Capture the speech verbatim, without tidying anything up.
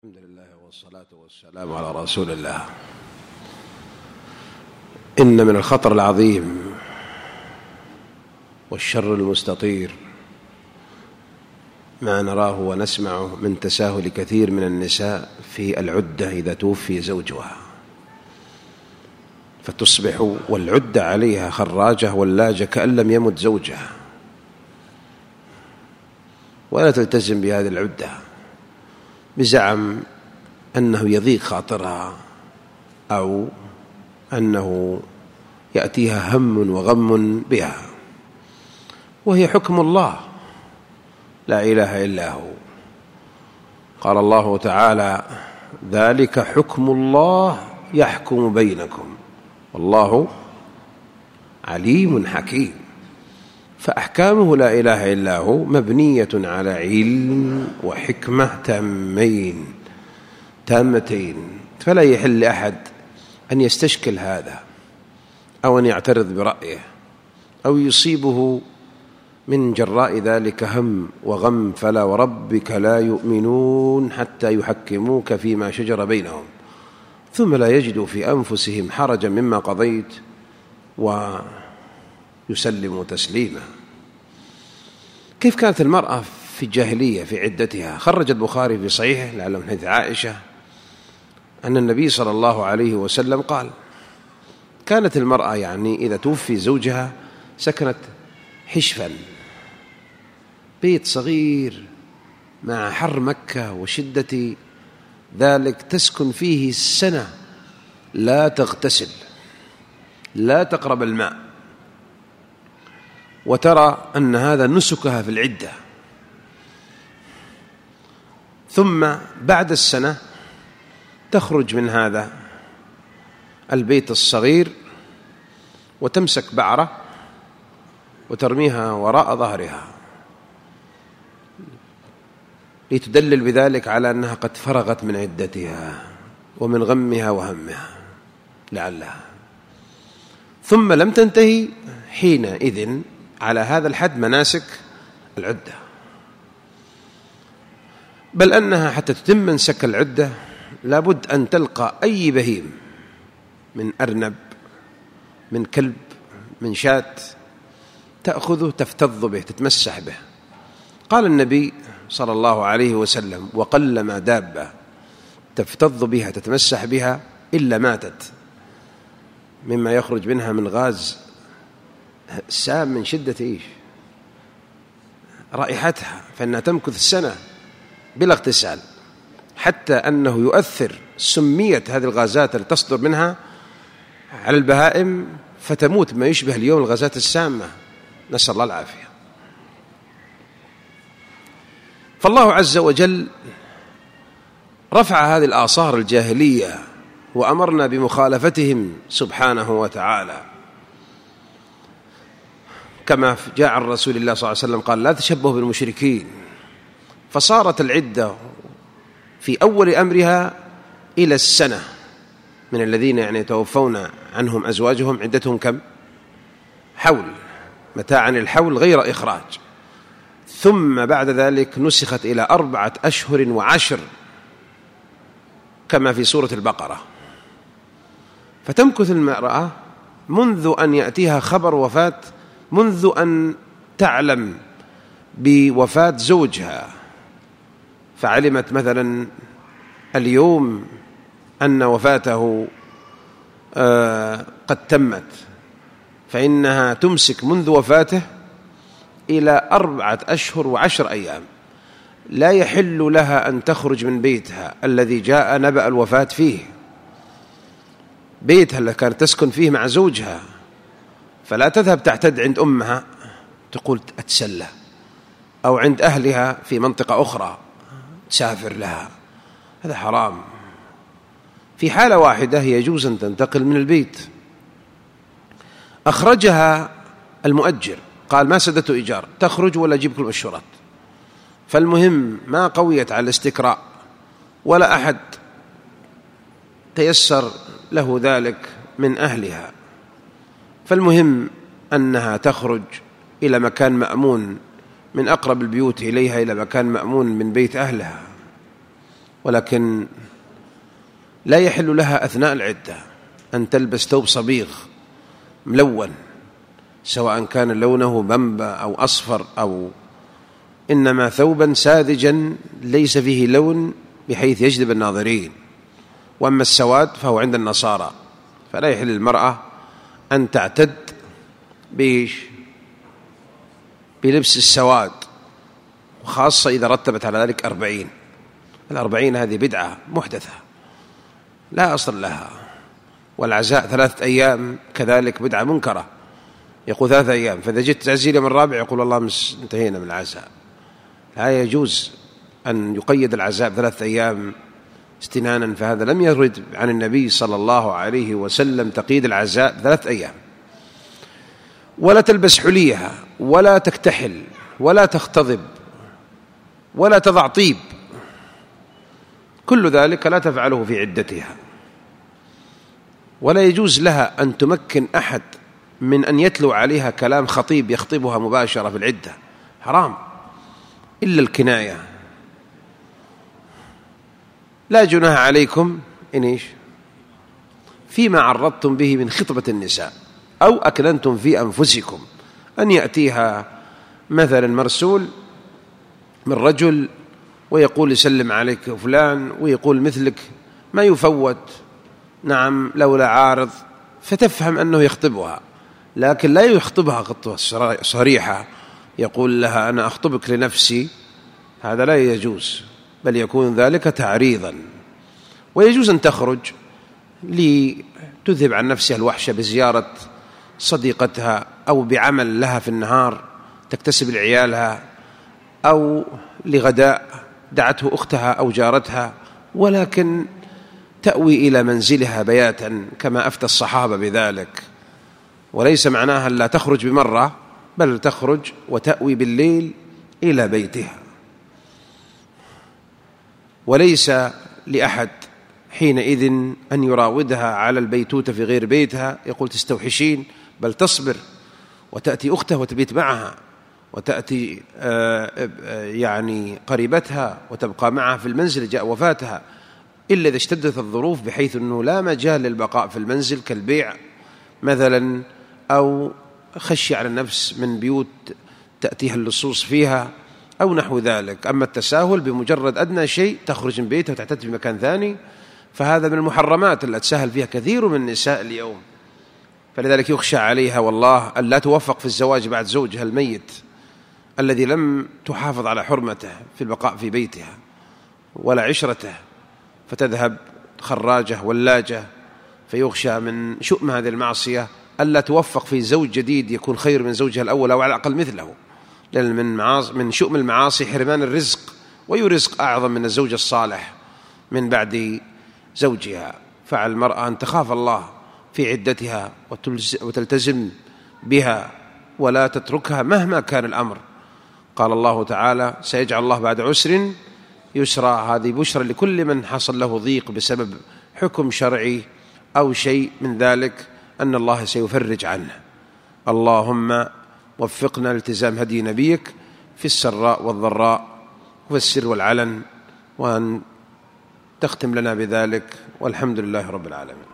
الحمد لله والصلاة والسلام على رسول الله. إن من الخطر العظيم والشر المستطير ما نراه ونسمعه من تساهل كثير من النساء في العدة إذا توفي زوجها، فتصبح والعدة عليها خراجة ولاجة كأن لم يمت زوجها، ولا تلتزم بهذه العدة بزعم أنه يضيق خاطرها أو أنه يأتيها هم وغم بها، وهي حكم الله لا إله إلا هو. قال الله تعالى: ذلك حكم الله يحكم بينكم والله عليم حكيم. فأحكامه لا إله إلا هو مبنية على علم وحكمة تامين تامتين، فلا يحل لأحد أن يستشكل هذا أو أن يعترض برأيه أو يصيبه من جراء ذلك هم وغم. فلا وربك لا يؤمنون حتى يحكموك فيما شجر بينهم ثم لا يجدوا في أنفسهم حرجا مما قضيت ويسلموا تسليما. كيف كانت المرأة في الجاهلية في عدتها؟ خرج البخاري في صحيحه لعله من حديث عائشة أن النبي صلى الله عليه وسلم قال: كانت المرأة يعني إذا توفي زوجها سكنت حشفا، بيت صغير مع حر مكة وشدة ذلك، تسكن فيه السنة، لا تغتسل، لا تقرب الماء، وترى أن هذا نسكها في العدة. ثم بعد السنة تخرج من هذا البيت الصغير وتمسك بعرة وترميها وراء ظهرها لتدلل بذلك على أنها قد فرغت من عدتها ومن غمها وهمها لعلها. ثم لم تنتهي حينئذ على هذا الحد مناسك العدة، بل أنها حتى تتم منسك العدة لابد أن تلقى أي بهيم من أرنب، من كلب، من شاة، تأخذه تفتض به، تتمسح به. قال النبي صلى الله عليه وسلم: وقلما دابة تفتض بها تتمسح بها إلا ماتت مما يخرج منها من غاز سام من شدة إيش رائحتها، فإنها تمكث السنة بلا اغتسال، حتى أنه يؤثر سمية هذه الغازات التي تصدر منها على البهائم فتموت ما يشبه اليوم الغازات السامة، نسأل الله العافية. فالله عز وجل رفع هذه الآثار الجاهلية وأمرنا بمخالفتهم سبحانه وتعالى، كما جاء عن رسول الله صلى الله عليه وسلم قال: لا تشبهوا بالمشركين. فصارت العدة في أول أمرها إلى السنة من الذين يعني يتوفون عنهم أزواجهم، عدتهم كم؟ حول، متاعا الحول غير إخراج. ثم بعد ذلك نسخت إلى أربعة أشهر وعشر كما في سورة البقرة. فتمكث المرأة منذ أن يأتيها خبر وفاة، منذ أن تعلم بوفاة زوجها، فعلمت مثلا اليوم أن وفاته آه قد تمت، فإنها تمسك منذ وفاته إلى أربعة أشهر وعشر أيام. لا يحل لها أن تخرج من بيتها الذي جاء نبأ الوفاة فيه، بيتها الذي كانت تسكن فيه مع زوجها، فلا تذهب تعتد عند أمها تقول أتسلى، أو عند أهلها في منطقة أخرى تسافر لها، هذا حرام. في حالة واحدة يجوز أن تنتقل من البيت. أخرجها المؤجر، قال: ما سددت إيجار، تخرج ولا أجيب كل الشرط. فالمهم ما قويت على الاستكراء ولا أحد تيسر له ذلك من أهلها، فالمهم أنها تخرج إلى مكان مأمون من أقرب البيوت إليها إلى مكان مأمون من بيت أهلها، ولكن لا يحل لها أثناء العدة أن تلبس ثوب صبيغ ملون، سواء كان لونه بمبة أو أصفر، أو إنما ثوبا ساذجا ليس فيه لون بحيث يجذب الناظرين. وأما السواد فهو عند النصارى، فلا يحل للمرأة أن تعتد بإيش؟ بلبس السواد، وخاصة إذا رتبت على ذلك أربعين. الأربعين هذه بدعة محدثة لا أصل لها. والعزاء ثلاثة أيام كذلك بدعة منكرة، يقول ثلاثة أيام، فإذا جئت تعزيل من الرابع يقول الله مس انتهينا من العزاء. لا يجوز أن يقيد العزاء بثلاثة أيام استنانا، فهذا لم يرد عن النبي صلى الله عليه وسلم تقييد العزاء ثلاثة أيام. ولا تلبس حليها، ولا تكتحل، ولا تختضب، ولا تضع طيب، كل ذلك لا تفعله في عدتها. ولا يجوز لها أن تمكن أحد من أن يتلو عليها كلام خطيب يخطبها مباشرة في العدة، حرام، إلا الكناية. لا جناح عليكم إن إيش فيما عرضتم به من خطبة النساء أو أكننتم في أنفسكم، أن يأتيها مثلا مرسول من رجل ويقول يسلم عليك فلان، ويقول مثلك ما يفوت، نعم لولا عارض، فتفهم أنه يخطبها، لكن لا يخطبها خطبة صريحة يقول لها أنا أخطبك لنفسي، هذا لا يجوز، بل يكون ذلك تعريضا. ويجوز أن تخرج لتذهب عن نفسها الوحشة بزيارة صديقتها، أو بعمل لها في النهار تكتسب لعيالها، أو لغداء دعته أختها أو جارتها، ولكن تأوي إلى منزلها بياتا كما أفتى الصحابة بذلك. وليس معناها لا تخرج بمرة، بل تخرج وتأوي بالليل إلى بيتها. وليس لأحد حينئذ أن يراودها على البيتوتة في غير بيتها، يقول تستوحشين، بل تصبر وتأتي أختها وتبيت معها، وتأتي يعني قريبتها وتبقى معها في المنزل جاء وفاتها، إلا إذا اشتدت الظروف بحيث أنه لا مجال للبقاء في المنزل كالبيع مثلا، أو خشي على النفس من بيوت تأتيها اللصوص فيها أو نحو ذلك. أما التساهل بمجرد أدنى شيء تخرج من بيتها وتعتد في مكان ثاني، فهذا من المحرمات التي تساهل فيها كثير من النساء اليوم. فلذلك يخشى عليها والله أن لا توفق في الزواج بعد زوجها الميت الذي لم تحافظ على حرمته في البقاء في بيتها ولا عشرته، فتذهب خراجة ولاجة، فيخشى من شؤم هذه المعصية ألا توفق في زوج جديد يكون خير من زوجها الأول أو على الأقل مثله، لأن من, من شؤم المعاصي حرمان الرزق، ويرزق أعظم من الزوج الصالح من بعد زوجها. فعلى المرأة أن تخاف الله في عدتها وتلتزم بها ولا تتركها مهما كان الأمر. قال الله تعالى سيجعل الله بعد عسر يسرا، هذه بشرى لكل من حصل له ضيق بسبب حكم شرعي أو شيء من ذلك، أن الله سيفرج عنه. اللهم وفقنا لالتزام هدي نبيك في السراء والضراء وفي السر والعلن، وأن تختم لنا بذلك، والحمد لله رب العالمين.